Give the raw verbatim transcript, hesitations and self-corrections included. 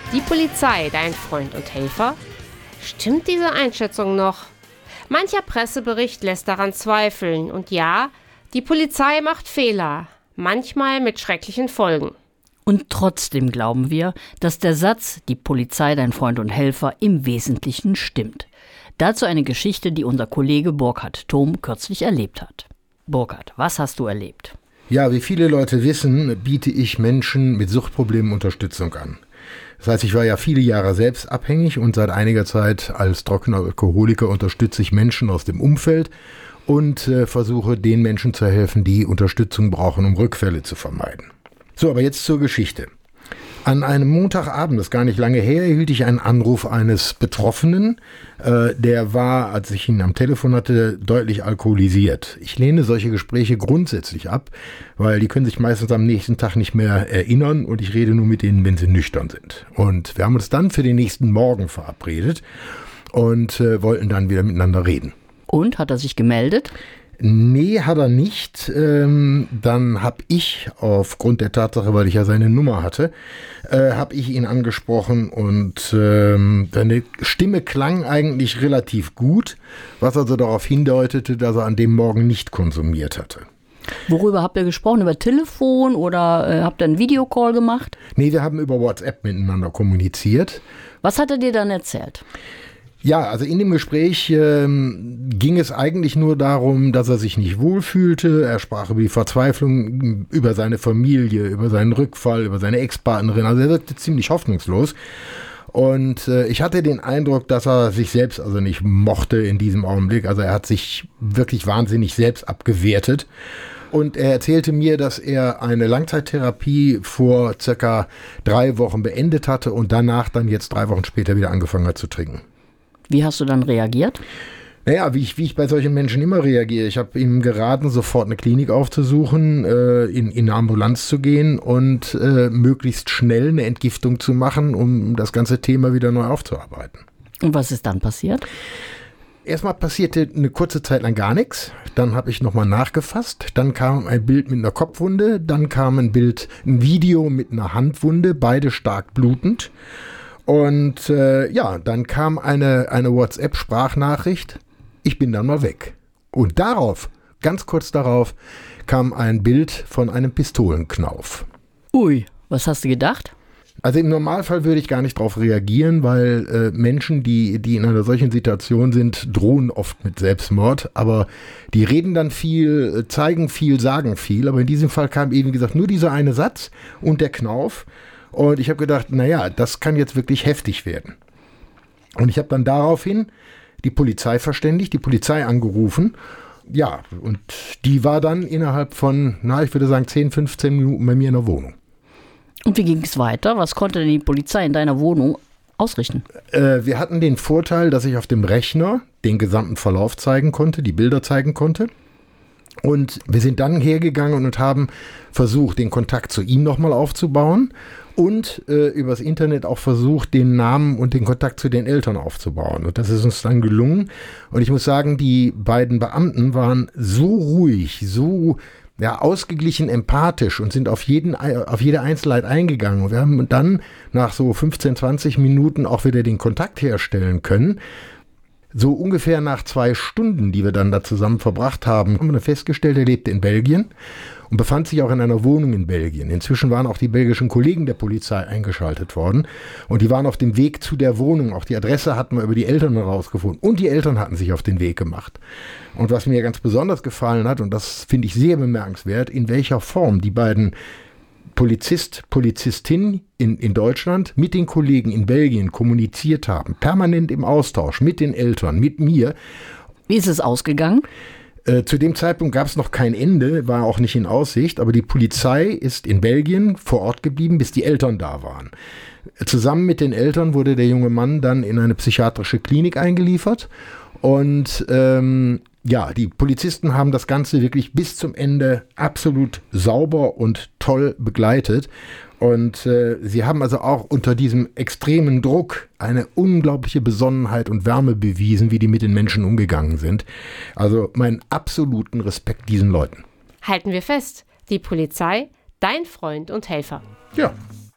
Die Polizei, dein Freund und Helfer? Stimmt diese Einschätzung noch? Mancher Pressebericht lässt daran zweifeln. Und ja, die Polizei macht Fehler, manchmal mit schrecklichen Folgen. Und trotzdem glauben wir, dass der Satz, die Polizei, dein Freund und Helfer, im Wesentlichen stimmt. Dazu eine Geschichte, die unser Kollege Burkhard Thom kürzlich erlebt hat. Burkhard, was hast du erlebt? Ja, wie viele Leute wissen, biete ich Menschen mit Suchtproblemen Unterstützung an. Das heißt, ich war ja viele Jahre selbst abhängig und seit einiger Zeit als trockener Alkoholiker unterstütze ich Menschen aus dem Umfeld und äh, versuche den Menschen zu helfen, die Unterstützung brauchen, um Rückfälle zu vermeiden. So, aber jetzt zur Geschichte. An einem Montagabend, das ist gar nicht lange her, erhielt ich einen Anruf eines Betroffenen. Äh, der war, als ich ihn am Telefon hatte, deutlich alkoholisiert. Ich lehne solche Gespräche grundsätzlich ab, weil die können sich meistens am nächsten Tag nicht mehr erinnern und ich rede nur mit denen, wenn sie nüchtern sind. Und wir haben uns dann für den nächsten Morgen verabredet und äh, wollten dann wieder miteinander reden. Und, hat er sich gemeldet? Nee, hat er nicht. Ähm, dann habe ich, aufgrund der Tatsache, weil ich ja seine Nummer hatte, äh, habe ich ihn angesprochen und ähm, seine Stimme klang eigentlich relativ gut, was also darauf hindeutete, dass er an dem Morgen nicht konsumiert hatte. Worüber habt ihr gesprochen? Über Telefon oder äh, habt ihr einen Videocall gemacht? Nee, wir haben über WhatsApp miteinander kommuniziert. Was hat er dir dann erzählt? Ja, also in dem Gespräch ähm, ging es eigentlich nur darum, dass er sich nicht wohlfühlte. Er sprach über die Verzweiflung, über seine Familie, über seinen Rückfall, über seine Ex-Partnerin. Also er wirkte ziemlich hoffnungslos. Und äh, ich hatte den Eindruck, dass er sich selbst also nicht mochte in diesem Augenblick. Also er hat sich wirklich wahnsinnig selbst abgewertet. Und er erzählte mir, dass er eine Langzeittherapie vor circa drei Wochen beendet hatte und danach dann jetzt drei Wochen später wieder angefangen hat zu trinken. Wie hast du dann reagiert? Naja, wie ich, wie ich bei solchen Menschen immer reagiere. Ich habe ihm geraten, sofort eine Klinik aufzusuchen, äh, in, in eine Ambulanz zu gehen und äh, möglichst schnell eine Entgiftung zu machen, um das ganze Thema wieder neu aufzuarbeiten. Und was ist dann passiert? Erstmal passierte eine kurze Zeit lang gar nichts. Dann habe ich nochmal nachgefasst. Dann kam ein Bild mit einer Kopfwunde. Dann kam ein Bild, ein Video mit einer Handwunde, beide stark blutend. Und äh, ja, dann kam eine, eine WhatsApp-Sprachnachricht, ich bin dann mal weg. Und darauf, ganz kurz darauf, kam ein Bild von einem Pistolenknauf. Ui, was hast du gedacht? Also im Normalfall würde ich gar nicht darauf reagieren, weil äh, Menschen, die, die in einer solchen Situation sind, drohen oft mit Selbstmord. Aber die reden dann viel, zeigen viel, sagen viel. Aber in diesem Fall kam eben, wie gesagt, nur dieser eine Satz und der Knauf. Und ich habe gedacht, naja, das kann jetzt wirklich heftig werden. Und ich habe dann daraufhin die Polizei verständigt, die Polizei angerufen. Ja, und die war dann innerhalb von, na, ich würde sagen, zehn, fünfzehn Minuten bei mir in der Wohnung. Und wie ging es weiter? Was konnte denn die Polizei in deiner Wohnung ausrichten? Äh, wir hatten den Vorteil, dass ich auf dem Rechner den gesamten Verlauf zeigen konnte, die Bilder zeigen konnte. Und wir sind dann hergegangen und haben versucht, den Kontakt zu ihm nochmal aufzubauen und äh, übers Internet auch versucht, den Namen und den Kontakt zu den Eltern aufzubauen. Und das ist uns dann gelungen. Und ich muss sagen, die beiden Beamten waren so ruhig, so ja, ausgeglichen, empathisch und sind auf, jeden, auf jede Einzelheit eingegangen. Und wir haben dann nach so fünfzehn, zwanzig Minuten auch wieder den Kontakt herstellen können. So ungefähr nach zwei Stunden, die wir dann da zusammen verbracht haben, haben wir dann festgestellt, er lebte in Belgien und befand sich auch in einer Wohnung in Belgien. Inzwischen waren auch die belgischen Kollegen der Polizei eingeschaltet worden und die waren auf dem Weg zu der Wohnung. Auch die Adresse hatten wir über die Eltern herausgefunden und die Eltern hatten sich auf den Weg gemacht. Und was mir ganz besonders gefallen hat, und das finde ich sehr bemerkenswert, in welcher Form die beiden Polizist, Polizistin in, in Deutschland mit den Kollegen in Belgien kommuniziert haben, permanent im Austausch mit den Eltern, mit mir. Wie ist es ausgegangen? Äh, zu dem Zeitpunkt gab es noch kein Ende, war auch nicht in Aussicht, aber die Polizei ist in Belgien vor Ort geblieben, bis die Eltern da waren. Zusammen mit den Eltern wurde der junge Mann dann in eine psychiatrische Klinik eingeliefert und ähm, ja, die Polizisten haben das Ganze wirklich bis zum Ende absolut sauber und toll begleitet. Und äh, sie haben also auch unter diesem extremen Druck eine unglaubliche Besonnenheit und Wärme bewiesen, wie die mit den Menschen umgegangen sind. Also meinen absoluten Respekt diesen Leuten. Halten wir fest, die Polizei, dein Freund und Helfer. Ja.